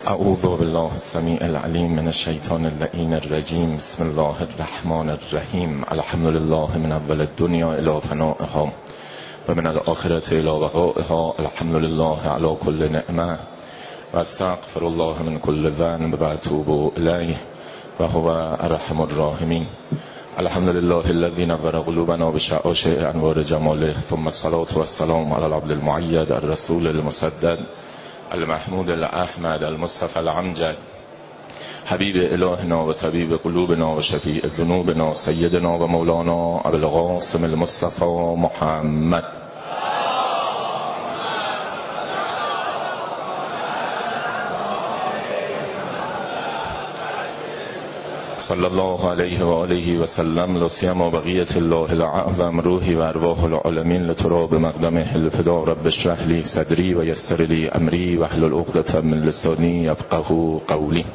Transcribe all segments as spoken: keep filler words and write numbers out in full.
اعوذ بالله السمیع العلیم من الشیطان اللعین الرجیم. بسم الله الرحمن الرحیم. الحمد لله من اول الدنیا الی فنائها و من الآخرة الی بقائها. الحمد لله علی کل نعمه و استغفر الله من کل ذنب و اتوب الیه و هو ارحم الراحمین. الحمد لله الذي نور قلوبنا بشعاشع انوار جماله، ثم الصلاة والسلام على العبد المؤید الرسول المسدد المحمود الاحمد المصطفى الامجد حبیب الهنا و طبیب قلوبنا و شفیع ذنوبنا سیدنا و مولانا ابو القاسم المصطفى محمد صلی الله علیه و آله و سلم. لسیما بقیت الله الاعظم روحی و ارواح العالمین لتراب مقدمه الفدا. رب اشرح لی صدری و یسر لی امری و احلل عقدة من لسانی یفقهوا قولی.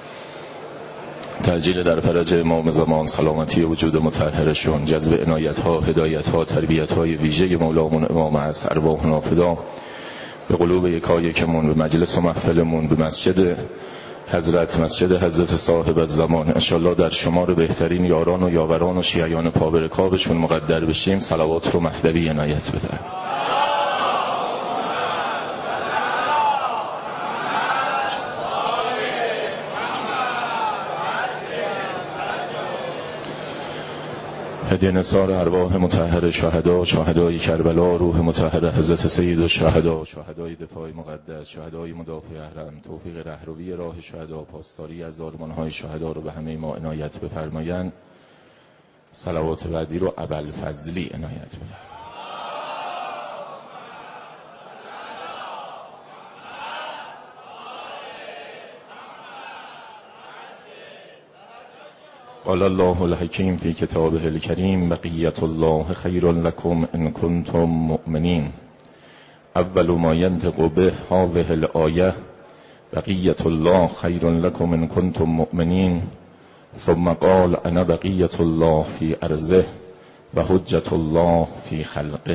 تعجیل در فرج امام زمان، سلامتی وجود مطهرشون، جذب عنایت ها، هدایت ها، تربیت های ویژه مولامون امام از ارواحنا فدا. به قلوب یکایکمون، به مجلس و محفلمون، به مسجد حضرت مسجد حضرت صاحب الزمان انشالله در شمار بهترین یاران و یاوران و شیعیان پابرکابشون مقدر بشیم. صلوات رو مهدوی عنایت بده. هدیه نثار ارواح مطهر شهدا، شهدای کربلا، روح مطهر حضرت سید الشهدا، شهدای دفاع مقدس، شهدای مدافع احرام، توفیق رهروی راه شهدا، پاسداری از آرمان‌های شهدا رو به همه ما عنایت بفرمایند. صلوات بعدی رو ابوالفضلی عنایت بفرمایند. قال الله الحکیم فی کتابه الکریم بقیت الله خیر لکم ان کنتم مؤمنین. اول ما ینطق به هذه الآیه بقیت الله خیر لکم ان کنتم مؤمنین، ثم قال انا بقیت الله فی ارضه و حجت الله فی خلقه.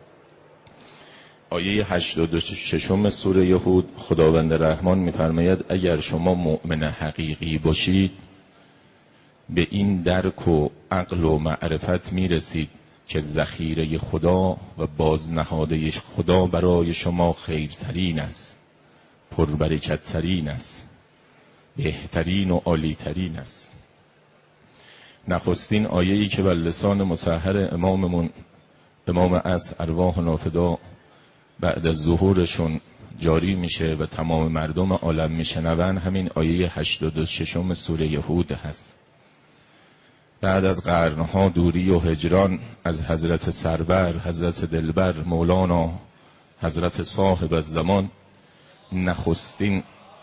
آیه هشتاد و شش سوره هود، خداوند رحمان می‌فرماید اگر شما مؤمن حقیقی باشید به این درک و عقل و معرفت میرسید که ذخیره خدا و بازنهاده خدا برای شما خیرترین است، پربرکتترین است، بهترین و عالیترین است. نخستین آیه‌ای که بر لسان مطهر اماممون امام عصر ارواح نافدا بعد از ظهورشون جاری میشه و تمام مردم عالم میشنون همین آیه هشتاد و شش سوره هود هست. بعد از قرنها دوری و هجران از حضرت سرور، حضرت دلبر، مولانا حضرت صاحب الزمان، نخستین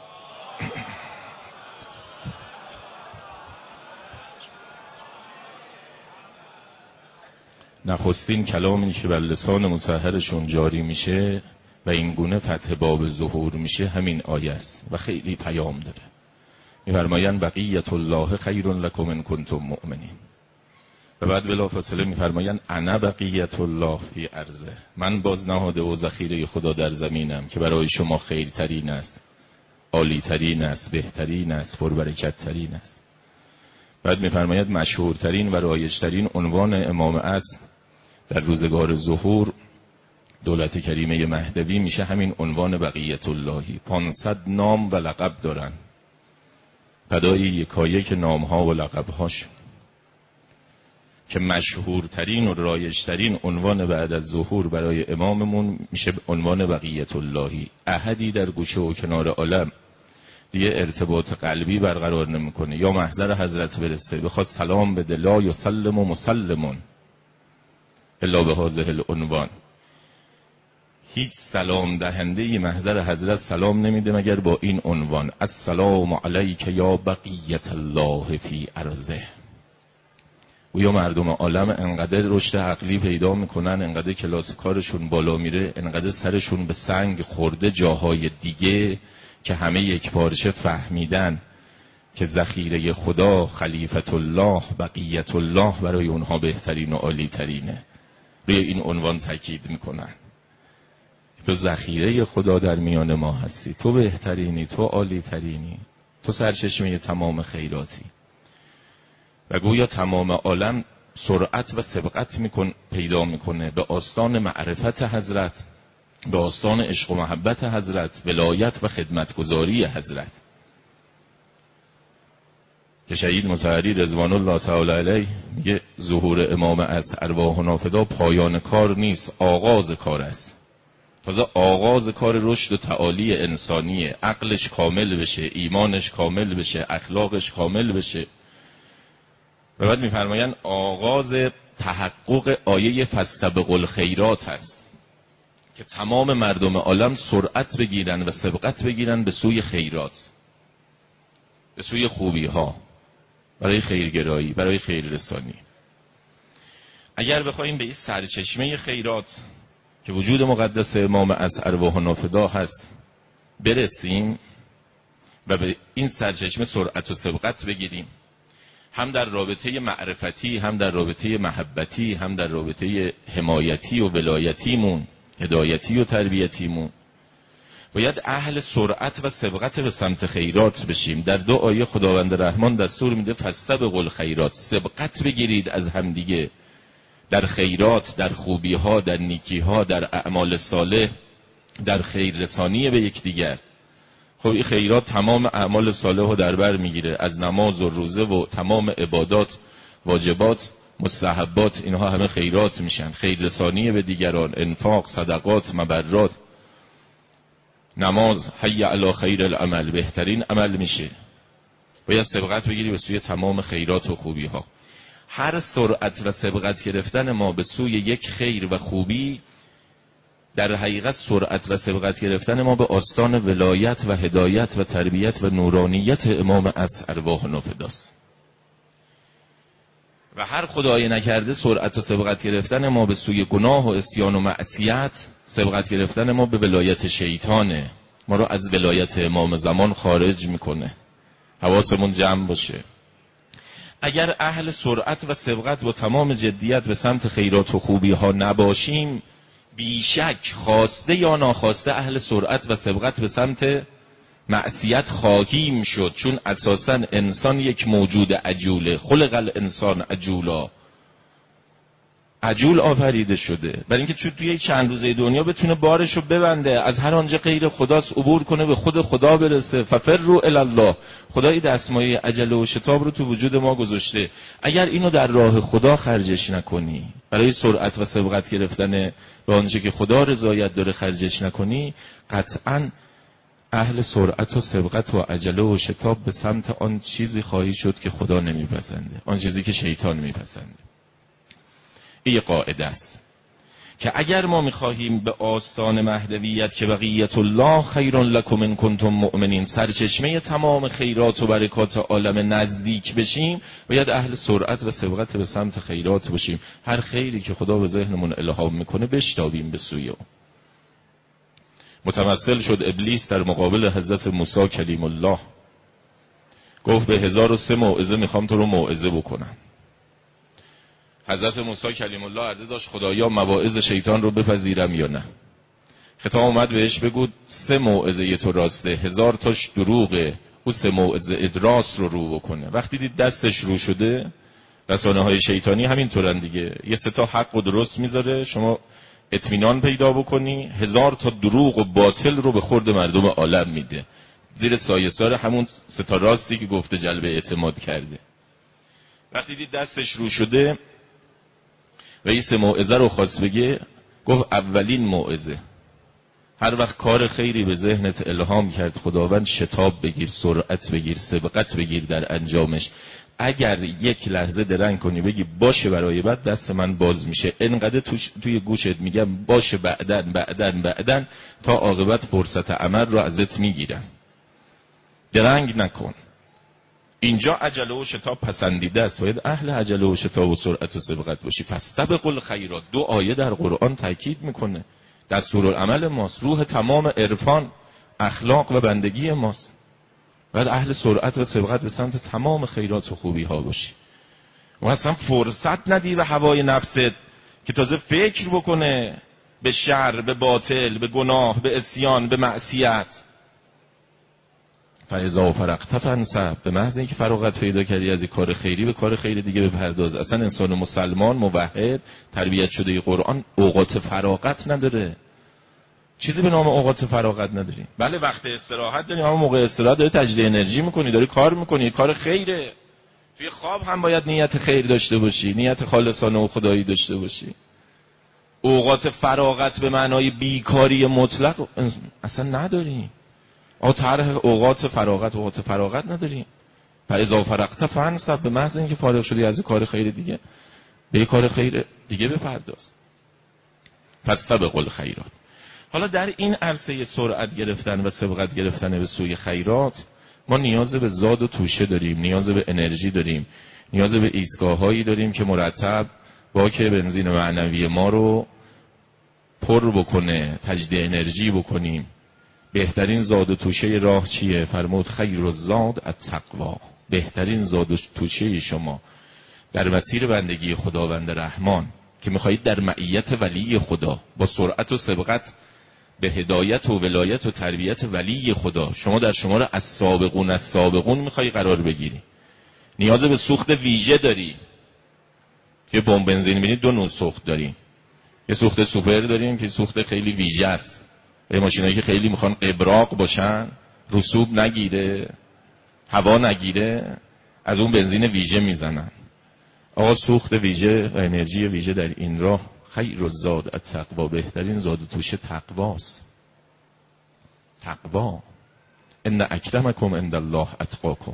نخستین کلامی که بر لسان مطهرشون جاری میشه و این گونه فتح باب ظهور میشه همین آیه است و خیلی پیام داره. می‌فرمایند بقیت الله خیر لکم ان کنتم مؤمنین. و بعد بلافاصله می‌فرمایند انا بقیت الله فی ارضه، من بازنهاده و ذخیره خدا در زمینم که برای شما خیرترین است، عالیترین است، بهترین است، پربرکتترین است. بعد می‌فرماید مشهورترین و رایجترین عنوان امام عصر در روزگار ظهور دولت کریمه مهدوی میشه همین عنوان بقیت اللهی. پانصد نام و لقب دارن، فدای یکایک نامها و لقبهاش، که مشهورترین و رایجترین عنوان بعد از ظهور برای اماممون میشه عنوان بقیت اللهی. احدی در گوشه و کنار عالم دیگه ارتباط قلبی برقرار نمیکنه یا محضر حضرت برسه بخواد سلام بده، لا یسلم و مسلمون الا به هذه العنوان. هیچ سلام دهنده محضر حضرت سلام نمیده مگر با این عنوان: السلام علیک یا بقیت الله فی ارضه. و یا مردم عالم انقدر رشد عقلی پیدا میکنن، انقدر کلاس کارشون بالا میره، انقدر سرشون به سنگ خورده جاهای دیگه که همه یک پارچه فهمیدن که ذخیره خدا، خلیفت الله، بقیت الله برای اونها بهترین و عالی ترینه. روی این عنوان تاکید میکنن تو ذخیره خدا در میان ما هستی، تو بهترینی، تو عالی ترینی، تو سرچشمه تمام خیراتی. و گویا تمام عالم سرعت و سبقت میکن پیدا میکنه به آستان معرفت حضرت، به آستان عشق و محبت حضرت، ولایت و خدمتگزاری حضرت. که شهید مطهری رضوان الله تعالی علیه میگه ظهور امام از ارواحنا فدا پایان کار نیست، آغاز کار است. تازه آغاز کار رشد و تعالی انسانیه، عقلش کامل بشه، ایمانش کامل بشه، اخلاقش کامل بشه. و بعد میفرمایند آغاز تحقق آیه فاستبقوا الخیرات هست که تمام مردم عالم سرعت بگیرن و سبقت بگیرن به سوی خیرات، به سوی خوبی ها، برای خیرگرایی، برای خیر رسانی. اگر بخوایم به این سرچشمه خیرات که وجود مقدس امام از ارواحنا فدا هست برسیم و به این سرچشمه سرعت و سبقت بگیریم، هم در رابطه معرفتی، هم در رابطه محبتی، هم در رابطه حمایتی و ولایتیمون، هدایتی و تربیتیمون، باید اهل سرعت و سبقت به سمت خیرات بشیم. در دو آیه خداوند رحمان دستور میده فاستبقوا الخیرات، سبقت بگیرید از همدیگه در خیرات، در خوبی ها، در نیکی ها، در اعمال صالح، در خیر رسانی به یکدیگر. خب این خیرات تمام اعمال صالح رو در بر میگیره، از نماز و روزه و تمام عبادات، واجبات، مستحبات، اینها همه خیرات میشن. خیر رسانی به دیگران، انفاق، صدقات، مبرات، نماز، حی علی خیر العمل، بهترین عمل میشه. باید سبقت بگیری به سوی تمام خیرات و خوبی ها. هر سرعت و سبقت گرفتن ما به سوی یک خیر و خوبی در حقیقت سرعت و سبقت گرفتن ما به آستان ولایت و هدایت و تربیت و نورانیت امام از ارواحنا فداست. و هر خدای نکرده سرعت و سبقت گرفتن ما به سوی گناه و عصیان و معصیت، سبقت گرفتن ما به ولایت شیطانه، ما رو از ولایت امام زمان خارج میکنه. حواسمون جمع باشه. اگر اهل سرعت و سبقت با تمام جدیت به سمت خیرات و خوبی ها نباشیم، بیشک خواسته یا ناخواسته اهل سرعت و سبقت به سمت معصیت خواهیم شد، چون اساساً انسان یک موجود عجوله، خلق الانسان عجولا، عجول آفریده شده، برای اینکه چون توی چند روزه دنیا بتونه بارشو ببنده، از هر آنجا غیر خداست عبور کنه، به خود خدا برسه. ففروا الی الله، خدای دستمایه عجله و شتاب رو تو وجود ما گذاشته. اگر اینو در راه خدا خرجش نکنی، برای سرعت و سبقت گرفتن به آنچه که خدا رضایت داره خرجش نکنی، قطعاً اهل سرعت و سبقت و عجله و شتاب به سمت آن چیزی خواهی شد که خدا نمیپسنده، آن چیزی که شیطان میپسنده. این قاعده است که اگر ما میخواهیم به آستان مهدویت که بقیت الله خیر لکم ان کنتم مؤمنین، سرچشمه تمام خیرات و برکات عالم نزدیک بشیم، باید اهل سرعت و سبقت به سمت خیرات باشیم. هر خیری که خدا به ذهنمون الهام میکنه بشتابیم به سوی او. متمثل شد ابلیس در مقابل حضرت موسی کلیم الله، گفت به هزار و سه موعظه میخوام تو رو موعظه بکنم. حضرت موسی کلیم الله عرضه داشت خدایا مواعظ شیطان رو بپذیرم یا نه؟ خطاب اومد بهش بگو سه موعظه تو راسته، هزار تاش دروغه، او سه موعظه ادراس رو رو بکنه. وقتی دید دستش رو شده، رسانه های شیطانی همین طورن دیگه، یه سه تا حق و درست میذاره شما اطمینان پیدا بکنی، هزار تا دروغ و باطل رو به خورد مردم عالم میده، زیر سایه‌سار همون سه تا راستی که گفته جلب اعتماد کرده. وقتی دید دستش رو شده و این سه موعظه رو خواست بگه، گفت اولین موعظه، هر وقت کار خیری به ذهنت الهام کرد خداوند، شتاب بگیر، سرعت بگیر، سبقت بگیر در انجامش. اگر یک لحظه درنگ کنی بگی باشه برای بعد، دست من باز میشه، انقدر تو توی گوشت میگم باشه بعدن بعدن بعدن تا عاقبت فرصت عمل رو ازت میگیرم. درنگ نکن. اینجا عجله و شتاب پسندیده است، باید اهل عجله و شتاب و سرعت و سبقت باشی. فاستبقوا الخیرات، دو آیه در قرآن تاکید میکنه، دستورالعمل ماست، روح تمام عرفان، اخلاق و بندگی ماست. باید اهل سرعت و سبقت به سمت تمام خیرات و خوبی ها باشی و اصلا فرصت ندی به هوای نفست که تازه فکر بکنه به شر، به باطل، به گناه، به عصیان، به معصیت. فاذا فرغت فانصب، به محض اینکه فراغت پیدا کردی از این کار خیری به کار خیری دیگه بپرداز. اصلا انسان مسلمان موحد تربیت شده قرآن اوقات فراغت نداره، چیزی به نام اوقات فراغت نداری. بله وقت استراحت داری، اما موقع استراحت داری تجدید انرژی میکنی، داری کار میکنی، کار خیره. توی خواب هم باید نیت خیر داشته باشی، نیت خالصانه و خدایی داشته باشی. اوقات فراغت به معنای بیکاری مطلق اصلا نداری. آ طرح اوقات فراغت اوقات فراغت نداری. فاذا فرغت فانصب، به محض اینکه فارغ شدی از کار خیر دیگه به کار خیر دیگه بپرداز. فاستبقوا الخیرات. حالا در این عرصه سرعت گرفتن و سبقت گرفتن به سوی خیرات ما نیاز به زاد و توشه داریم، نیاز به انرژی داریم، نیاز به ایستگاه‌هایی داریم که مرتب با که بنزین معنوی ما رو پر بکنه، تجدید انرژی بکنیم. بهترین زاد و توشه راه چیه؟ فرمود خیر الزاد التقوا. بهترین زاد و توشه شما در مسیر بندگی خداوند رحمان که میخواهید در معیت ولی خدا با سرعت و سبقت به هدایت و ولایت و تربیت ولی خدا، شما در شما را از سابقون از سابقون میخوایی قرار بگیری. نیاز به سوخت ویژه داری. یه بمب بنزین میبینید دو نوع سوخت داریم. یه سوخت سوپر داریم که سوخت خیلی ویژه است. یه ماشینایی که خیلی میخوان قبراق باشن، رسوب نگیره، هوا نگیره، از اون بنزین ویژه میزنن. آقا سوخت ویژه و انرژی ویژه در این راه خیر الزاد التقوا، بهترین زاد و توشه تقواست. تقوا. ان اکرمکم عند الله اتقاکم.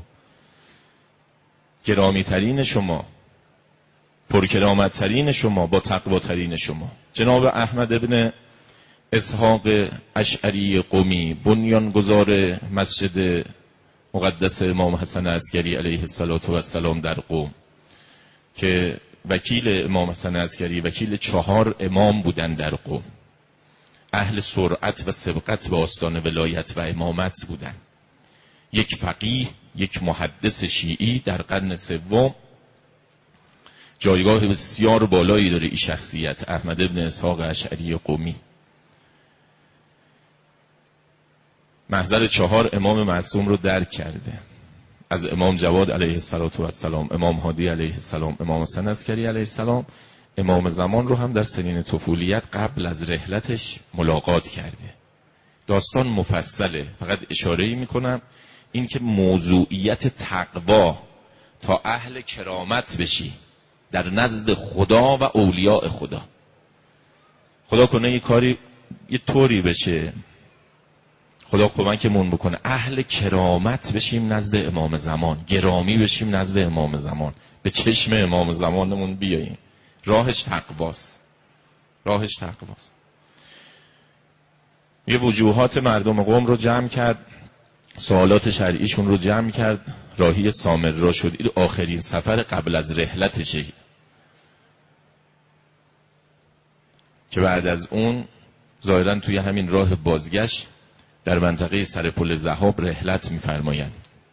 گرامی ترین شما، پرکرامت ترین شما با تقوا ترین شما. جناب احمد ابن اسحاق اشعری قمی، بنیانگذار مسجد مقدس امام حسن عسکری علیه السلام در قم، که وکیل امام حسن عسکری، وکیل چهار امام بودن در قم، اهل سرعت و سبقت به آستان ولایت و امامت بودن. یک فقیه، یک محدث شیعی در قرن سوم، جایگاه بسیار بالایی داره این شخصیت احمد ابن اسحاق اشعری قمی. محضر چهار امام معصوم رو درک کرده، از امام جواد علیه السلام، امام هادی علیه السلام، امام حسن عسکری علیه السلام، امام زمان رو هم در سنین طفولیت قبل از رحلتش ملاقات کرده. داستان مفصله، فقط اشاره‌ای میکنم این که موضوعیت تقوا تا اهل کرامت بشی در نزد خدا و اولیاء خدا. خدا کنه یه کاری یه طوری بشه، خدا کمکمون بکنه اهل کرامت بشیم نزد امام زمان، گرامی بشیم نزد امام زمان، به چشم امام زمانمون بیاییم. راهش تقواست، راهش تقواست. یه وجوهات مردم قوم رو جمع کرد، سوالات شرعیشون رو جمع کرد، راهی سامرا شد. این آخرین سفر قبل از رحلتشه که بعد از اون ظاهراً توی همین راه بازگشت در منطقه سرپل ذهاب رحلت می‌فرمایند.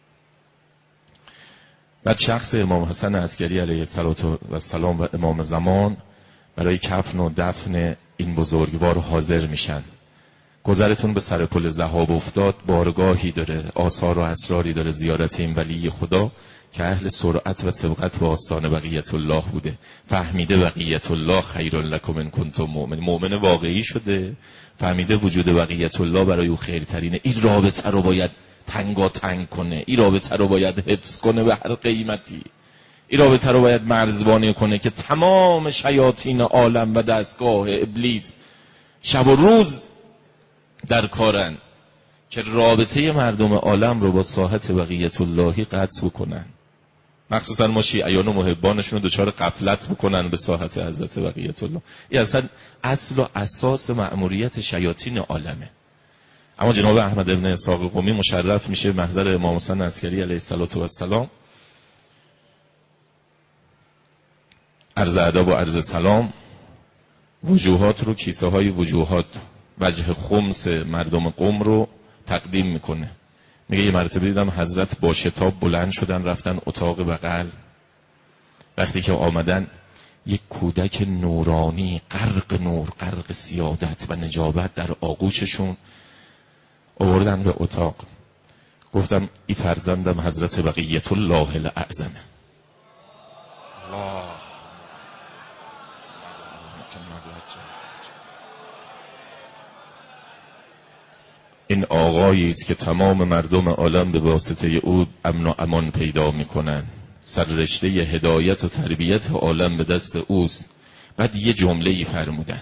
بعد شخص امام حسن عسکری علیه السلام و امام زمان برای کفن و دفن این بزرگوار حاضر میشن. گذرتون به سرپل ذهاب افتاد، بارگاهی داره، آثار و اسراری داره زیارت این ولی خدا که اهل سرعت و سبقت به آستان بقیت الله بوده. فهمیده بقیت الله خیر لکم ان کنتم مؤمن، مؤمن واقعی شده، فهمیده وجود بقیت الله برای او خیرترینه. این رابطه رو باید تنگا تنگ کنه، این رابطه رو باید حفظ کنه به هر قیمتی، این رابطه رو باید مرزبانی کنه که تمام شیاطین عالم و دستگاه ابلیس شب و روز در کارن که رابطه مردم عالم رو با ساحت بقیت اللهی قطع بکنن، مخصوصا ما شیعیان و محبانشون رو دچار غفلت بکنن به ساحت حضرت بقیت الله. این اصلا اصل و اساس مأموریت شیاطین عالمه. اما جناب احمد ابن اسحاق قمی مشرف میشه محضر امام حسن عسکری علیه السلام، عرض ادب و عرض سلام، وجوهات رو، کیسه های وجوهات، وجه خمس مردم قم رو تقدیم میکنه. میگه یه مرتبه دیدم حضرت با شتاب بلند شدن رفتن اتاق بغل. وقتی که آمدن یک کودک نورانی غرق نور، غرق سیادت و نجابت در آغوششون آوردن به اتاق. گفتم این فرزندم حضرت بقیت الله الاعظم. الله این آقایی است که تمام مردم عالم به واسطه او امن و امان پیدا میکنن. سررشته هدایت و تربیت عالم به دست اوست. بعد یه جمله ای فرمودن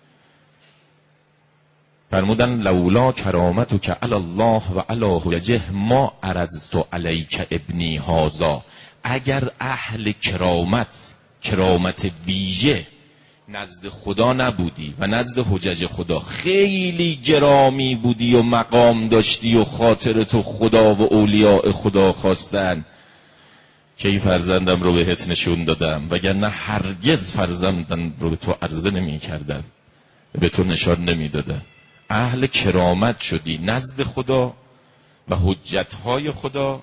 فرمودن لولا کرامتک علی الله و علی حجه ما عرضت علیک ابنی هذا. اگر اهل کرامت، کرامت ویژه نزد خدا نبودی و نزد حجج خدا خیلی گرامی بودی و مقام داشتی و خاطرتو خدا و اولیاء خدا خواستن که این فرزندم رو بهت نشون دادم، وگرنه هرگز فرزندم رو به تو عرضه نمی کردم، به تو نشان نمی دادم. اهل کرامت شدی نزد خدا و حجتهای خدا.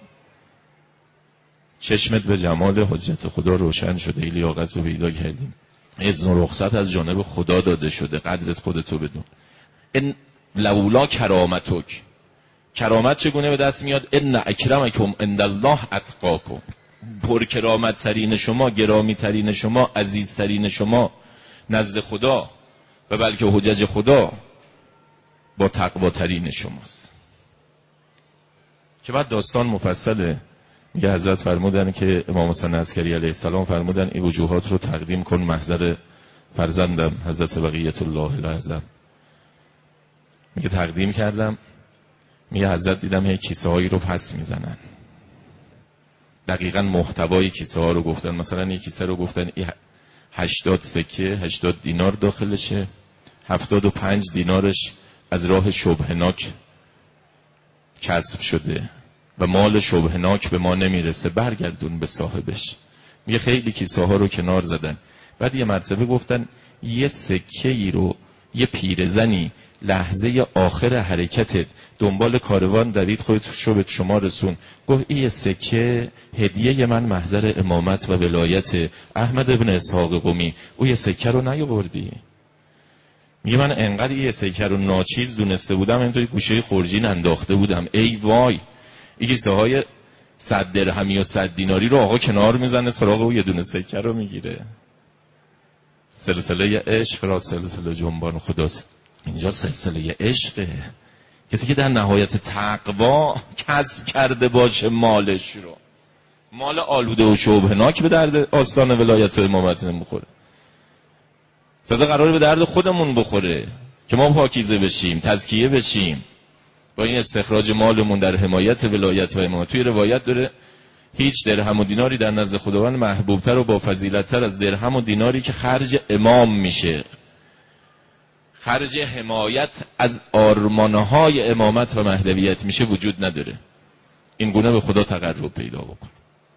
چشمت به جمال حجت خدا روشن شده، این لیاقت رو پیدا کردیم. اذن و رخصت از جانب خدا داده شده، قدرت خودتو بدون. ان لولا کرامتک، کرامت چگونه به دست میاد؟ ان اکرمکم عند الله اتقاکم. پر کرامت ترین شما، گرامی ترین شما، عزیز ترین شما نزد خدا و بلکه حجج خدا با تقوا ترین شماست. که بعد داستان مفصله. میگه حضرت فرمودن که امام حسین عسکری علیه السلام فرمودن این وجوهات رو تقدیم کن محضر فرزندم حضرت بقیت الله الاعظم. میگه تقدیم کردم. میگه حضرت دیدم یک کیسه هایی رو پس میزنن. دقیقاً محتوای کیسه ها رو گفتن. مثلا یک کیسه رو گفتن هشتاد سکه، هشتاد دینار داخلشه، هفتاد و پنج دینارش از راه شبهناک کسب شده و مال شبهناک به ما نمیرسه، برگردون به صاحبش. میگه خیلی کیسه ها رو کنار زدن. بعد یه مرتبه گفتن یه سکه ای رو یه پیرزنی لحظه آخر حرکتت دنبال کاروان دوید، خودت شو به شما رسون. گفت این سکه هدیه من محضر امامت و ولایت احمد ابن اسحاق قمی. او یه سکه رو نیاوردی؟ میگه من انقدر یه سکه رو ناچیز دونسته بودم این توی گوشه خورجین انداخته بودم. ای وای، این کیسه های صد درهمی و صد دیناری رو آقا کنار میزنه، سراغ او یه دونه سکه رو میگیره. سلسله عشق را سلسله جنبان خداست. اینجا سلسله عشقه. کسی که در نهایت تقوا کسب کرده باشه مالش رو، مال آلوده و شبهناک به درد آستان ولایت و امامت نمیخوره. تازه قراره به درد خودمون بخوره که ما پاکیزه بشیم، تزکیه بشیم با این استخراج مالمون در حمایت ولایت و امامت. توی روایت داره هیچ درهم و دیناری در نزد خداوند محبوبتر و با فضیلت‌تر از درهم و دیناری که خرج امام میشه، خرج حمایت از آرمانهای امامت و مهدویت میشه، وجود نداره. این گونه به خدا تقرب پیدا بکن.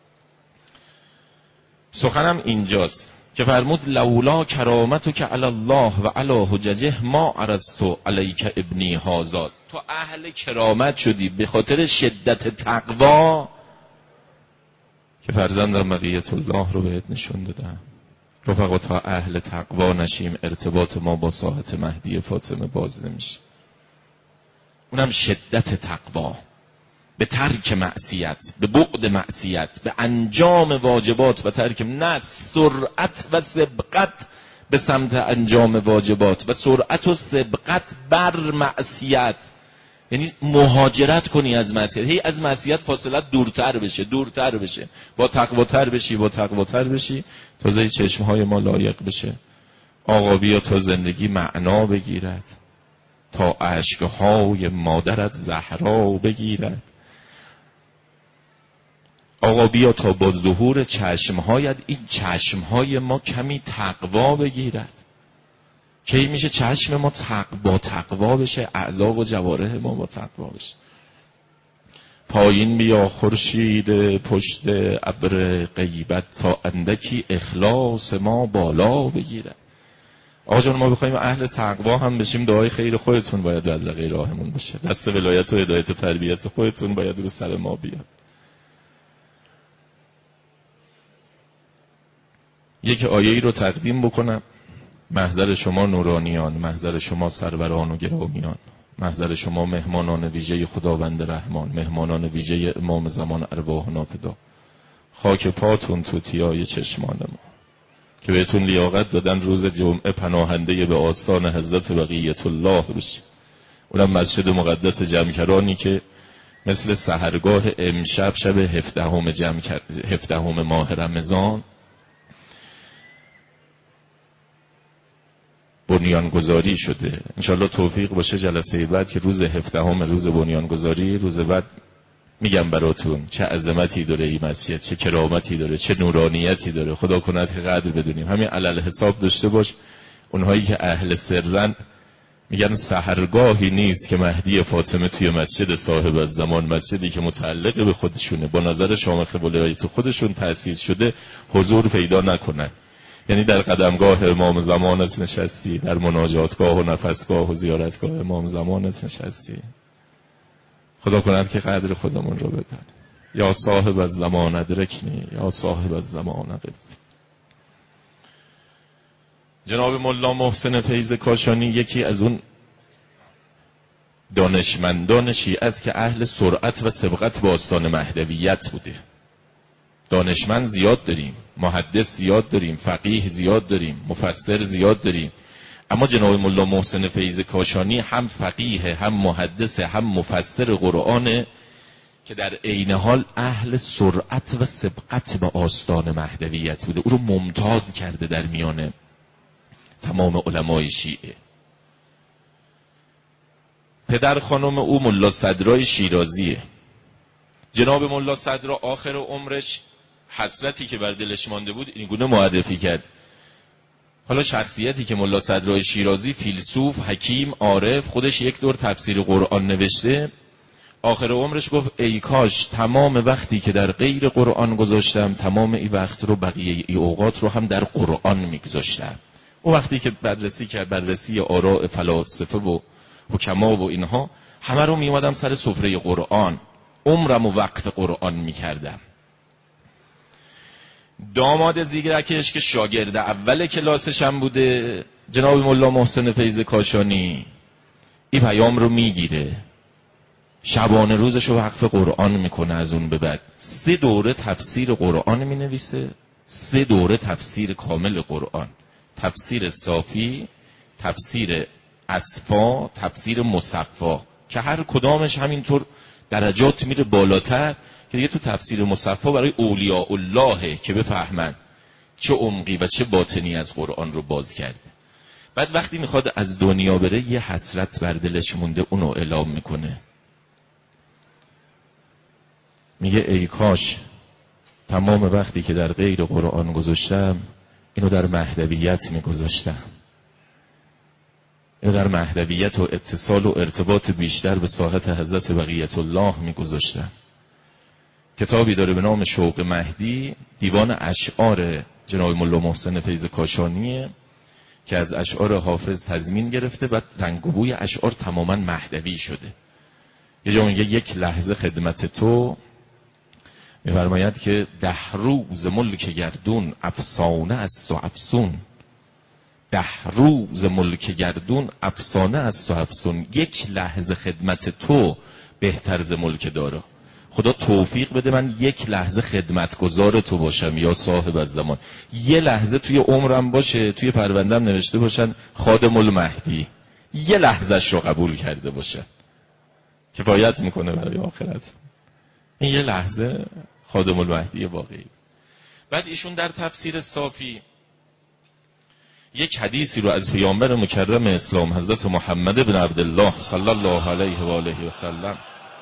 سخنم اینجاست که فرمود لولا کرامتک علی الله و علی حججه ما عرضت علیک ابنی هذا. تو اهل کرامت شدی به خاطر شدت تقوا که فرزندم بقیت الله رو بهت نشون دادم. رفقا تا اهل تقوا نشیم ارتباط ما با ساحت مهدی فاطمه باز نمیشه. اونم شدت تقوا، به ترک معصیت، به بعد معصیت، به انجام واجبات و ترک، نه سرعت و سبقت به سمت انجام واجبات و سرعت و سبقت بر معصیت. یعنی مهاجرت کنی از معصیت، هی از معصیت فاصلت دورتر بشه، دورتر بشه، با تقواتر بشی، با تقواتر بشی، تازه چشمهای ما لایق بشه. آقا بیا تا زندگی معنا بگیرد، تا اشکهای مادرت زهرا بگیرد. آقا بیا تا با ظهور چشمهایت این چشمهای ما کمی تقوا بگیرد. کی میشه چشم ما تق با تقوا بشه، اعضا و جوارح ما با تقوا بشه. پایین بیا خورشید پشت ابر غیبت، تا اندکی اخلاص ما بالا بگیره. آقا جان ما بخوایم اهل تقوا هم بشیم، دعای خیر خودتون باید بدرقه راهمون بشه، دست ولایت و هدایت و تربیت خودتون باید رو سر ما بیاد. یک آیه‌ای رو تقدیم بکنم. محضر شما نورانیان، محضر شما سروران و گرامیان، محضر شما مهمانان ویژه خداوند رحمان، مهمانان ویژه امام زمان ارواح نافدا. خاک پاتون توتیای چشمان ما که بهتون لیاقت دادن روز جمعه پناهنده به آستان حضرت بقیت الله بشی. اونم مسجد مقدس جمکرانی که مثل سحرگاه امشب شب هفدهم جمکر هفدهم ماه رمضان بنیانگذاری شده. انشالله توفیق باشه جلسه بعد که روز هفدهم روز بنیانگذاری، روز بعد میگم براتون چه عظمتی داره این مسجد، چه کرامتی داره، چه نورانیتی داره. خدا کند که قدر بدونیم. همین علل حساب داشته باش اونهایی که اهل سرن میگن سحرگاهی نیست که مهدی فاطمه توی مسجد صاحب الزمان، مسجدی که متعلق به خودشونه، با نظر شامخ ولایت خودشون تأسیس شده، حضور پیدا نکنن. یعنی در قدمگاه امام زمانت نشستی، در مناجاتگاه و نفسگاه و زیارتگاه امام زمانت نشستی. خدا کند که قدر خودمون رو بدن. یا صاحب الزمان ادرکنی، یا صاحب الزمان قف. جناب ملا محسن فیض کاشانی یکی از اون دانشمندان شیعه است که اهل سرعت و سبقت به آستان مهدویت بوده. دانشمند زیاد داریم، محدث زیاد داریم، فقیه زیاد داریم، مفسر زیاد داریم، اما جناب ملا محسن فیض کاشانی هم فقیه، هم محدث، هم مفسر قرآن که در عین حال اهل سرعت و سبقت به آستان مهدویت بوده. او رو ممتاز کرده در میان تمام علمای شیعه. پدر خانم او ملا صدرای شیرازیه. جناب ملا صدرا آخر عمرش حسرتی که بر دلش مانده بود این گونه معرفی کرد. حالا شخصیتی که ملا صدرای شیرازی، فیلسوف، حکیم، عارف، خودش یک دور تفسیر قرآن نوشته، آخر عمرش گفت ای کاش تمام وقتی که در غیر قرآن گذاشتم تمام این وقت رو، بقیه ای اوقات رو هم در قرآن میگذاشتم. اون وقتی که بررسی کرد، بررسی آراء فلاسفه و حکما و اینها، همه رو می اومدم سر سفره قرآن، عمرم و وقف قرآن میکردم. داماد زیگرکش که شاگرد اول کلاسش هم بوده، جناب ملا محسن فیض کاشانی، این پیام رو میگیره، شبانه روزش رو وقف قرآن میکنه. از اون به بعد سه دوره تفسیر قرآن مینویسه، سه دوره تفسیر کامل قرآن، تفسیر صافی، تفسیر اصفا، تفسیر مصفا، که هر کدامش همینطور درجات میره بالاتر که دیگه تو تفسیر مصفا برای اولیاء الله که بفهمن چه عمقی و چه باطنی از قرآن رو باز کرده. بعد وقتی میخواد از دنیا بره یه حسرت بر دلش مونده، اونو اعلام میکنه، میگه ای کاش تمام وقتی که در غیر قرآن گذاشتم اینو در مهدویت میگذاشتم، اینو در مهدویت و اتصال و ارتباط بیشتر به ساحت حضرت بقیت الله میگذاشتم. کتابی داره به نام شوق مهدی، دیوان اشعار جناب ملا محسن فیض کاشانیه که از اشعار حافظ تضمین گرفته، بعد رنگ و بوی اشعار تماما مهدوی شده. یه جا میگه یک لحظه خدمت تو، میفرماید که ده روز ملک گردون افسانه است و افسون، ده روز ملک گردون افسانه است و افسون، یک لحظه خدمت تو بهتر ز ملک دارا. خدا توفیق بده من یک لحظه خدمتگزار تو باشم یا صاحب الزمان. یه لحظه توی عمرم باشه، توی پروندم نوشته باشن خادم المهدی، یه لحظهش رو قبول کرده باشن، کفایت میکنه برای آخرت. این یه لحظه خادم المهدی واقعی. بعد ایشون در تفسیر صافی یک حدیثی رو از پیامبر مکرم اسلام حضرت محمد بن عبدالله صلی الله علیه و آله و سلم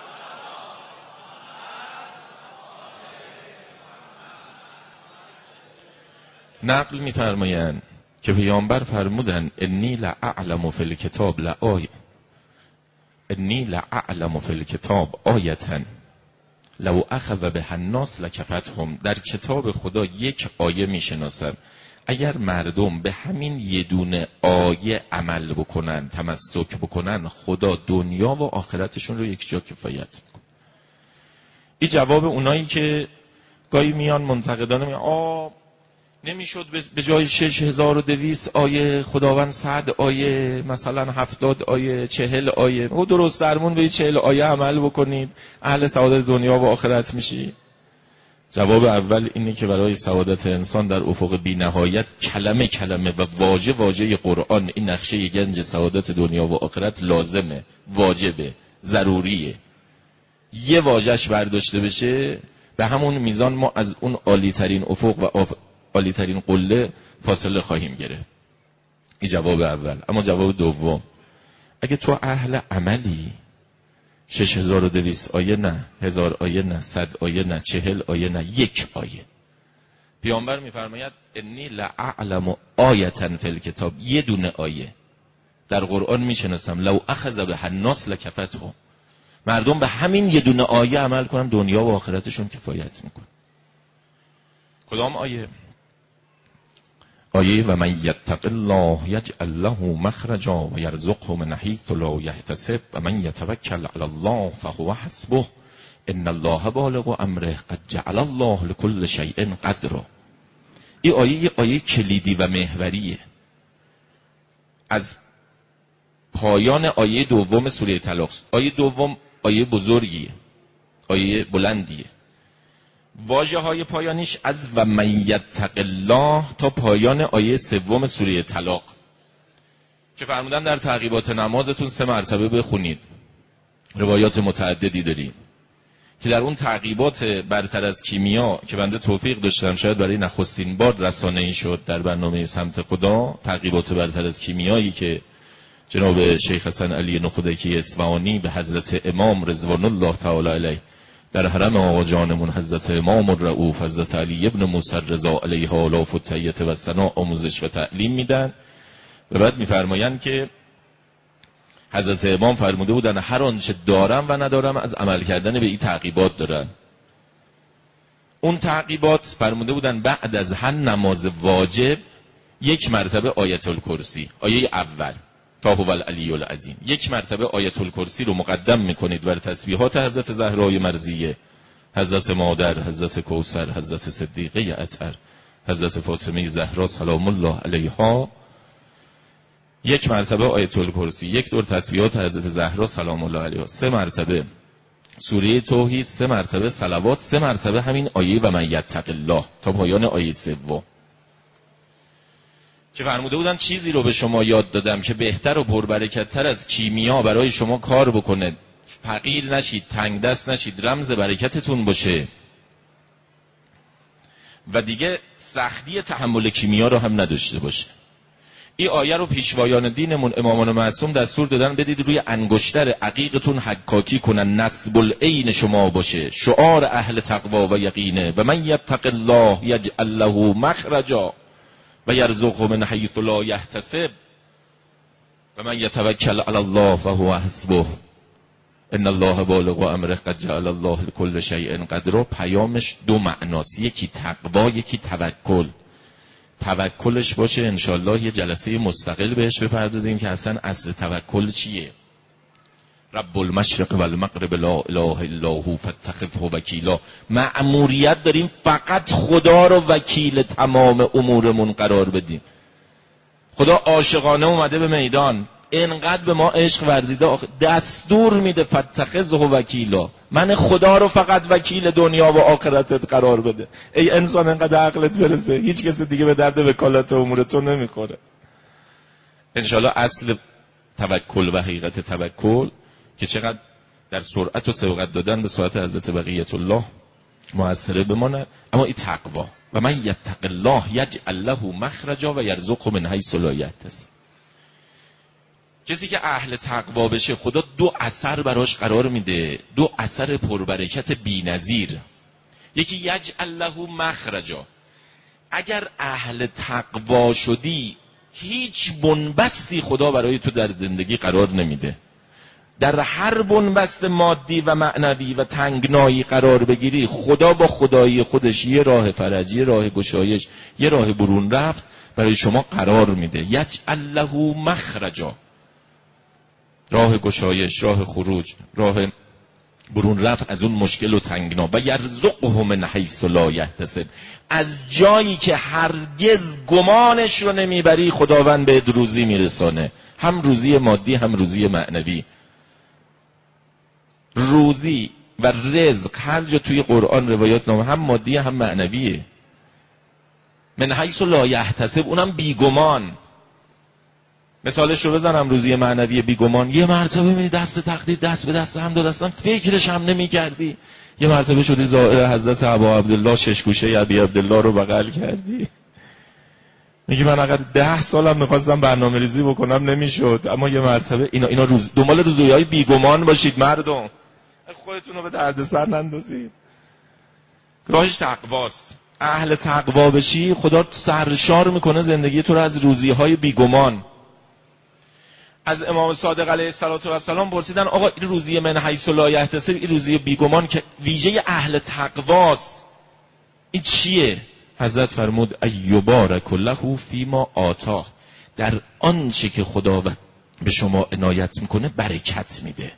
نقل می‌فرمایند که پیامبر فرمودن انی لأعلم فی الکتاب لآیه، انی لأعلم فی الکتاب آیةً لو اخذ به الناس لکفتهم. در کتاب خدا یک آیه میشناسم، اگر مردم به همین یه دونه آیه عمل بکنن، تمسک بکنن، خدا دنیا و آخرتشون رو یک جا کفایت میکنه. این جواب اونایی که گاهی میان منتقدانه میگن آ نمیشد به جای شش هزار و دویست آیه خداوند صد آیه مثلا هفتاد آیه چهل آیه او درست درمون به چهل آیه عمل بکنید اهل سعادت دنیا و آخرت میشی؟ جواب اول اینه که برای سعادت انسان در افق بی نهایت کلمه کلمه و واژه واژه قرآن این نقشه گنج سعادت دنیا و آخرت لازمه، واجبه، ضروریه. یه واژهش برداشته بشه به همون میزان ما از اون عالی ترین افق و آف... عالی ترین قله فاصله خواهیم گرفت. این جواب اول. اما جواب دوم، اگه تو اهل عملی شش هزار و دویست آیه نه، هزار آیه نه، صد آیه نه، چهل آیه نه، یک آیه. پیامبر میفرماید انی لأعلم آیةً فی الکتاب، یه دونه آیه در قرآن میشناسم لو اخذ به الناس لکفته، مردم به همین یه دونه آیه عمل کنن دنیا و آخرتشون کفایت میکنه. کدام آیه؟ آیه و من یتق الله یجعل له مخرجا و یرزقه من حیث لا یحتسب و من یتوکل علی الله فهو حسبه ان الله بالغ امره قد جعل الله لكل شیء قدرا. این آیه یه آیه کلیدی و محوریه. از پایان آیه دوم سوره طلاق. آیه دوم آیه بزرگیه، آیه بلندیه. واژه های پایانیش از و من یتق الله تا پایان آیه سوم سوره طلاق که فرمودن در تعقیبات نمازتون سه مرتبه بخونید. روایات متعددی داریم که در اون تعقیبات برتر از کیمیا که بنده توفیق داشتم شاید برای نخستین بار رسانه‌ای شد در برنامه سمت خدا، تعقیبات برتر از کیمیایی که جناب شیخ حسن علی نخودکی اصفهانی به حضرت امام رضوان الله تعالی علیه در حرم آقا جانمون حضرت امام الرؤوف حضرت علی ابن موسی رضا علیه آلاف و تیت و ثنا آموزش و تعلیم میدن و بعد میفرمایند که حضرت امام فرموده بودن هر آنچه دارم و ندارم از عمل کردن به این تعقیبات دارن. اون تعقیبات فرموده بودن بعد از هر نماز واجب یک مرتبه آیت الکرسی، آیه اول تا هو العلی العظیم، یک مرتبه آیت الکرسی رو مقدم میکنید بر تسبیحات حضرت زهرای مرضیه، حضرت مادر، حضرت کوثر، حضرت صدیقه اطهر، حضرت فاطمه زهرا سلام الله علیها. یک مرتبه آیت الکرسی، یک دور تسبیحات حضرت زهرا سلام الله علیها، سه مرتبه سوره توحید، سه مرتبه صلوات، سه مرتبه همین آیه و من یتق الله تا پایان آیه سوم که فرموده بودن چیزی رو به شما یاد دادم که بهتر و پربرکت‌تر از کیمیا برای شما کار بکنه، فقیر نشید، تنگ دست نشید، رمز برکتتون باشه و دیگه سختی تحمل کیمیا رو هم نداشته باشه. این آیه رو پیشوایان دینمون امامان معصوم دستور دادن بدید روی انگشتر عقیقتون حکاکی کنن، نصب العین شما باشه، شعار اهل تقوا و یقینه و من یتق الله یجعل له مخرجا و یرزقه من حیث لا یحتسب و من یتوکل علی الله فهو حسبه ان الله بالغ امره قد جعل الله لكل شیء قدرا. پیامش دو معناست، یکی تقوا، یکی توکل. توکلش باشه انشالله یه جلسه مستقل بهش بپردازیم که اصلا اصل توکل چیه. رب المشرق و المغرب لا اله الا هو فاتخذه وکیلا. مأموریت داریم فقط خدا رو وکیل تمام امورمون قرار بدیم. خدا عاشقانه اومده به میدان، اینقدر به ما عشق ورزیده، دستور میده فاتخذه وکیلا، من خدا رو فقط وکیل دنیا و آخرتت قرار بده. ای انسان اینقدر عقلت برسه هیچ کس دیگه به درد وکالت امور تو نمیخوره. انشالله اصل توکل و حقیقت توکل که چقدر در سرعت و سبقت دادن به ساعت حضرت بقیت الله مؤثره بماند. اما این تقوا و من یتق الله یجعل له مخرجا و یرزقه من حیث لا یحتسب. کسی که اهل تقوا بشه خدا دو اثر براش قرار میده، دو اثر پربرکت بی‌نظیر. یکی یجعل له مخرجا، اگر اهل تقوا شدی هیچ بنبستی خدا برای تو در زندگی قرار نمیده. در هر بنبست مادی و معنوی و تنگنایی قرار بگیری خدا با خدایی خودش یه راه فرج، یه راه گشایش، یه راه برون رفت برای شما قرار میده. یجعل له مخرجا، راه گشایش، راه خروج، راه برون رفت از اون مشکل و تنگنا. و یرزقه من حیث لا یحتسب، از جایی که هرگز گمانش رو نمیبری خداوند به روزی میرسانه، هم روزی مادی هم روزی معنوی. روزی و رزق هر جا توی قرآن روایات نامه هم مادی هم معنویه. من حیث لا یحتسب، اونم بیگمان. مثالش رو بزنم، روزی معنوی بیگمان، یه مرتبه می دست تقدیر دست به دست هم دو دستن، فکرش هم نمی کردی، یه مرتبه شدی زائر حضرت ابا عبدالله شش گوشه ابی عبدالله رو بغل کردی. میگی من اگر ده سالم میخواستم برنامه ریزی بکنم نمیشد، اما یه مرتبه اینا اینا روز دنبال روزهای بیگمان باشید مردم، خودتون رو به دردسر نندازید. راهش تقواست. اهل تقوا بشی خدا سرشار میکنه زندگی تو رو از روزیهای بیگمان. از امام صادق علیه السلام پرسیدن آقا این روزی من حیث لا یحتسب، این روزی بیگمان که ویژه اهل تقواست، این چیه؟ حضرت فرمود ایبارک له فیما آتاه، در آنچه که خداوند به شما عنایت میکنه برکت میده،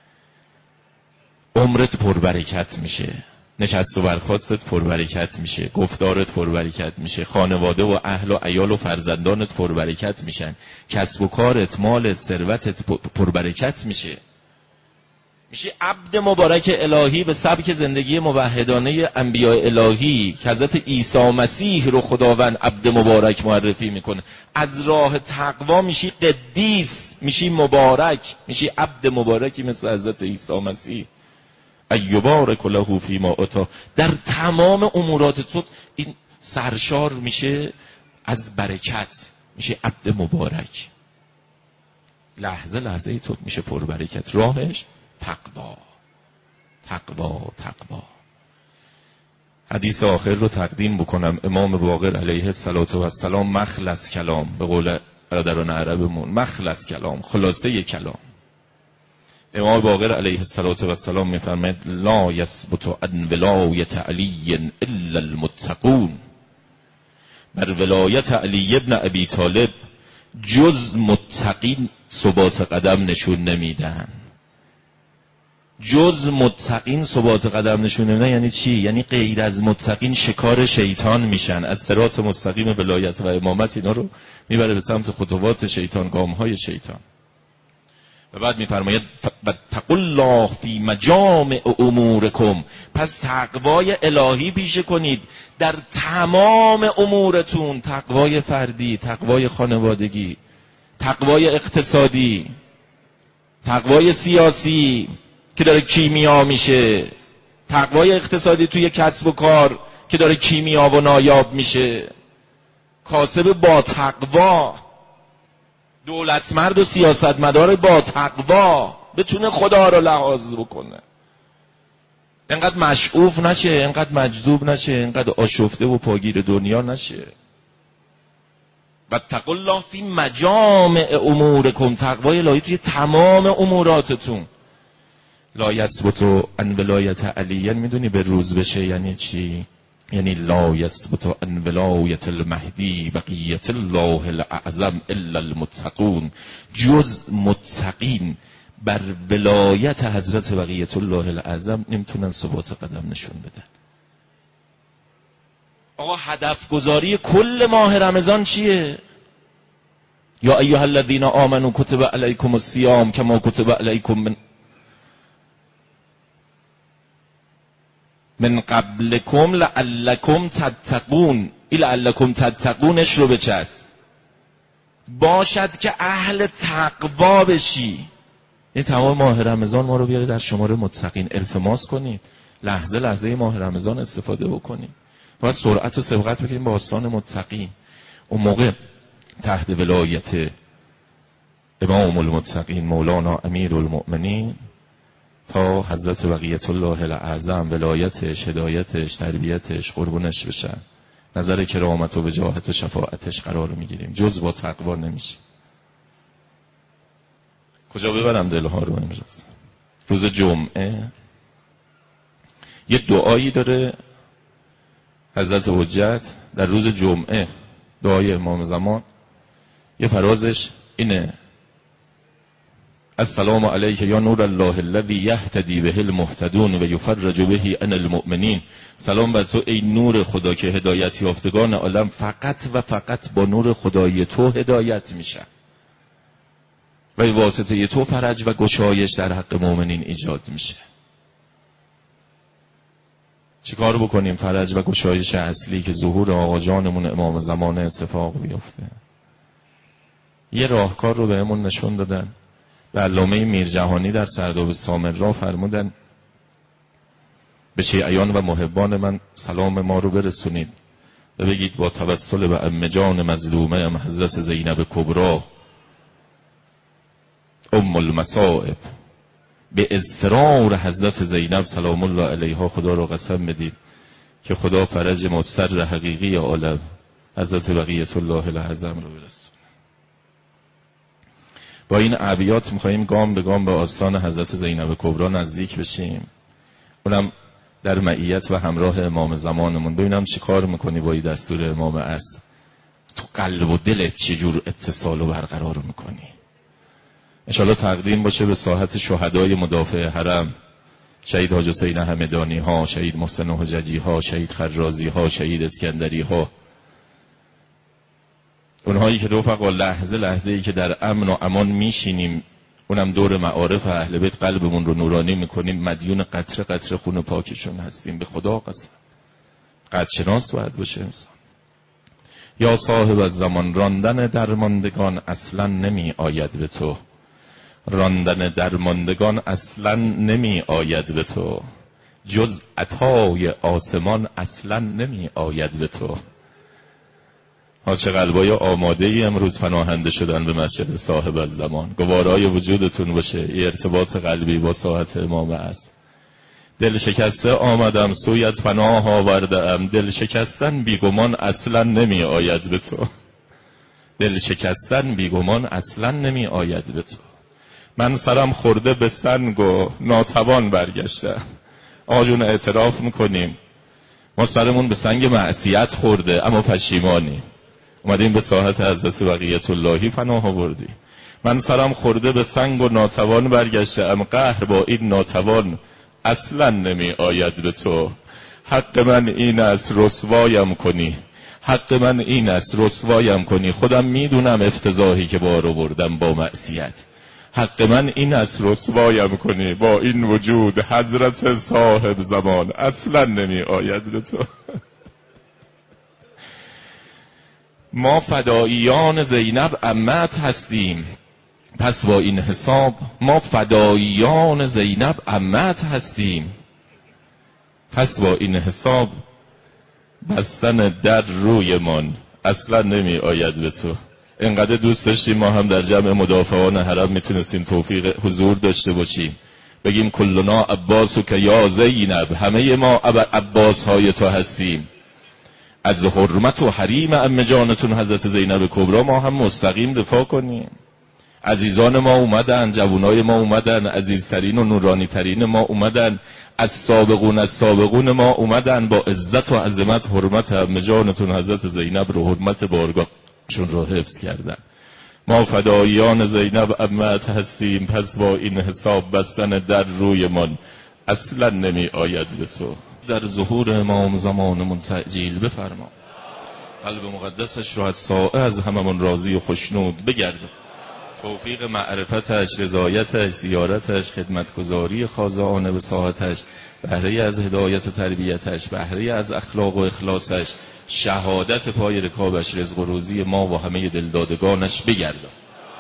عمرت پربرکت میشه، نشست و برخاستت پربرکت میشه، گفتارت پربرکت میشه، خانواده و اهل و عیال و فرزندانت پربرکت میشن، کسب و کارت، مالت، ثروتت پربرکت میشه، میشه عبد مبارک الهی به سبک زندگی موحدانه انبیاء الهی که حضرت عیسی مسیح رو خداوند عبد مبارک معرفی میکنه. از راه تقوا میشی قدیس، میشی مبارک، میشی عبد مبارکی مثل حضرت عیسی مسیح. ایبارک له فیما آتاه، در تمام امورات تو این سرشار میشه از برکت، میشه عبد مبارک، لحظه لحظه تو میشه پربرکت. راهش تقوا تقوا تقوا. حدیث آخر رو تقدیم بکنم. امام باقر علیه السلام مخلص کلام، به قول برادران عربمون مخلص کلام، خلاصه کلام. امام باقر علیه السلام میفرماید لا یثبت عن ولایت علی الا المتقون، بر ولایت علی ابن ابی طالب جز متقین ثبات قدم نشون نمیدن. جز متقین ثبات قدم نشون نمیدن یعنی چی؟ یعنی غیر از متقین شکار شیطان میشن، از صراط مستقیم ولایت و امامت اینا رو میبره به سمت خطوات شیطان، گامهای شیطان. و بعد میفرماید تقوا الله فی مجامع امورکم، پس تقوای الهی پیشه کنید در تمام امورتون، تقوای فردی، تقوای خانوادگی، تقوای اقتصادی، تقوای سیاسی که داره کیمیا میشه، تقوای اقتصادی توی کسب و کار که داره کیمیا و نایاب میشه، کاسب با تقوا، دولتمرد و سیاستمدار با تقوا بتونه خدا رو لحاظ بکنه، اینقدر مشعوف نشه، اینقدر مجذوب نشه، اینقدر آشفته و پاگیر دنیا نشه. و تقوا الله فی مجامع امورکم، تقوای الهی توی تمام اموراتتون. لا یثبت عن ولایت علی، میدونی به روز بشه یعنی چی؟ یعنی لا یثبت عن ولایت المهدی بقیت الله الاعظم الا المتقون، جز متقین بر ولایت حضرت بقیت الله الاعظم نمیتونن ثبات قدم نشون بدن. آقا هدف گذاری کل ماه رمضان چیه؟ یا ایها الذین آمنوا کتب علیکم الصیام کما کتب علیکم من من قبلکم لعلکم تتقون. این لعلکم تتقونش رو بچسب، باشد که اهل تقوا بشی. این تمام ماه رمضان ما رو بیاره در شماره متقین. التماس کنید لحظه لحظه ماه رمضان استفاده بکنید، باید سرعت و سبقت بکنیم با آستان متقین. اون موقع تحت ولایت امام المتقین مولانا امیر المؤمنین تا حضرت بقیت الله الاعظم ولایتش، هدایتش، تربیتش، قربونش بشن، نظر کرامت و وجاهت و شفاعتش قرار میگیریم. جز با تقوا نمیشه. کجا ببرم دلها رو امروز؟ روز جمعه یه دعایی داره حضرت حجت در روز جمعه، دعای امام زمان، یه فرازش اینه: السلام علیک یا نور الله الذی یهتدی به المهتدون و یفرج به عن المؤمنین. سلام بر تو ای نور خدا که هدایت یافتگان عالم فقط و فقط با نور خدای تو هدایت میشن و به واسطه تو فرج و گشایش در حق مؤمنین ایجاد میشه. چیکار بکنیم فرج و گشایش اصلی که ظهور آقا جانمون امام زمان اتفاق بیفته؟ یه راهکار رو بهمون نشون دادن. به علامه میرجهانی در سرداب سامرا فرمودن به شیعیان و محبان من سلام ما رو برسونید و بگید با توسل به ام جان مظلومه ام حضرت زینب کبرا ام المصائب به اضطرار حضرت زینب سلام الله علیها خدا رو قسم بدید که خدا فرج مستر حقیقی عالم حضرت بقیت الله الاعظم رو برسونه. با این ابیات می‌خوایم گام به گام به آستان حضرت زینب کبرا نزدیک بشیم، اونم در معیت و همراه امام زمانمون. ببینم چی کار میکنی با این دستور امام عصر، تو قلب و دلت چجور اتصال و برقرار میکنی. انشاءالله تقدیم باشه به ساحت شهدای مدافع حرم، شهید حاج حسین همدانی ها، شهید محسن حججی ها، شهید خرازی ها، شهید اسکندری ها، اونهایی که رفقا لحظه لحظه ای که در امن و امان میشینیم، اونم دور معارف اهل بیت قلبمون رو نورانی میکنیم، مدیون قطره قطره خون پاکشون هستیم. به خدا قسم قدرشناس باید باشه انسان. یا صاحب از زمان راندن درماندگان اصلا نمی آید به تو، راندن درماندگان اصلا نمی آید به تو، جز عطای آسمان اصلا نمی آید به تو. ها چه قلبای آماده ای امروز پناهنده شدن به مسجد صاحب از زمان. گوارای وجودتون باشه ای ارتباط قلبی با ساحت امام است. دل شکسته آمدم سویت پناه آورده ام، دل شکستن بیگمان اصلا نمی آید به تو، دل شکستن بیگمان اصلا نمی آید به تو. من سرم خورده به سنگ و ناتوان برگشتم. آجون اعتراف میکنیم ما سرمون به سنگ معصیت خورده اما پشیمانیم، اومدیم به ساحت حضرت بقیت اللهی پناه آوردیم. من سرم خورده به سنگ و ناتوان برگشتم، قهر با این ناتوان اصلا نمی آید به تو. حق من این است رسوایم کنی، حق من این است رسوایم کنی، خودم میدونم افتضاحی که بار آوردم با معصیت. حق من این است رسوایم کنی، با این وجود حضرت صاحب زمان اصلا نمی آید به تو. ما فداییان زینب عمت هستیم، پس با این حساب ما فداییان زینب عمت هستیم، پس با این حساب بستن در روی من اصلا نمی آید به تو. اینقدر دوست داشتیم ما هم در جمع مدافعان حرم میتونستیم توفیق حضور داشته باشیم، بگیم کلنا عباسو که یا زینب، همه ما عباس های تو هستیم. از حرمت و حریم ام جانتون حضرت زینب کبرا ما هم مستقیم دفاع کنیم. عزیزان ما اومدن، جوانای ما اومدن، عزیزترین و نورانی ترین ما اومدن، از سابقون از سابقون ما اومدن، با عزت و عظمت حرمت ام جانتون حضرت زینب رو، حرمت بارگاهشون رو حفظ کردن. ما فداییان زینب عمت هستیم، پس با این حساب بستن در روی من اصلا نمی آید به تو. در ظهور امام زمانمون تعجیل بفرما، قلب مقدسش رو از ساعه از هممون راضی و خوشنود بگرد. توفیق معرفتش، رضایتش، زیارتش، خدمتگزاری خاضعانه به ساعتش، بهره از هدایت و تربیتش، بهره از اخلاق و اخلاصش، شهادت پای رکابش، رزق و روزی ما و همه دلدادگانش بگردم.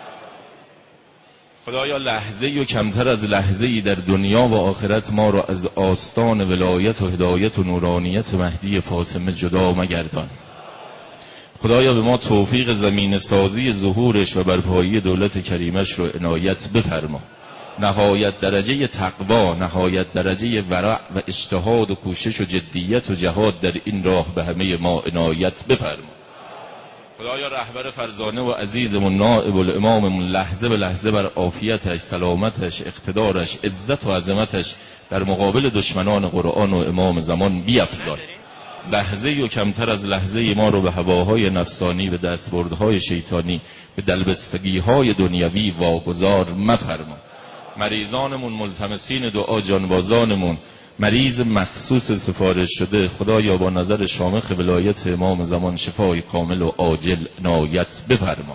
خدایا لحظه‌ای و کمتر از لحظه‌ای در دنیا و آخرت ما را از آستان ولایت و هدایت و نورانیت مهدی فاطمه جدا مگردان. خدایا به ما توفیق زمین سازی ظهورش و برپایی دولت کریمش رو عنایت بفرما. نهایت درجه تقوا، نهایت درجه ورع و اجتهاد و کوشش و جدیت و جهاد در این راه به همه ما عنایت بفرما. خدایا رهبر فرزانه و عزیزمون نائب الاماممون لحظه به لحظه بر عافیتش، سلامتش، اقتدارش، عزت و عظمتش در مقابل دشمنان قرآن و امام زمان بیفزای. لحظه و کمتر از لحظه ما رو به هواهای نفسانی، به دستبردهای شیطانی، به دلبستگیهای دنیوی واگذار مفرما. مریضانمون ملتمسین دعا جانبازانمون، مریض مخصوص سفارش شده، خدایا با نظر شامخ ولایت امام زمان شفای کامل و عاجل عنایت بفرما.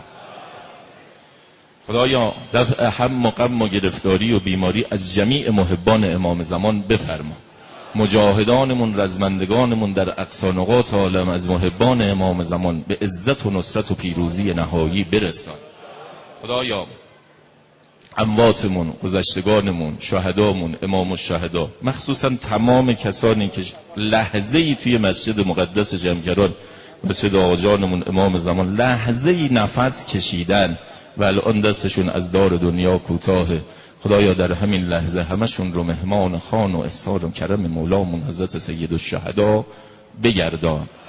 خدایا دفع هم و غم و گرفتاری و بیماری از جمیع محبان امام زمان بفرما. مجاهدانمون، رزمندگانمون در اقصا نقاط عالم از محبان امام زمان به عزت و نصرت و پیروزی نهایی برسان. خدایا امواتمون، گذشتگانمون، شهدامون، امام الشهدا، مخصوصا تمام کسانی که لحظه ای توی مسجد مقدس جمکران، مسجد آقا جانمون امام زمان لحظه ای نفس کشیدن و الان دستشون از دار دنیا کوتاهه، خدایا در همین لحظه همشون رو مهمان خان و احسان و کرم مولامون حضرت سید الشهدا بگردان.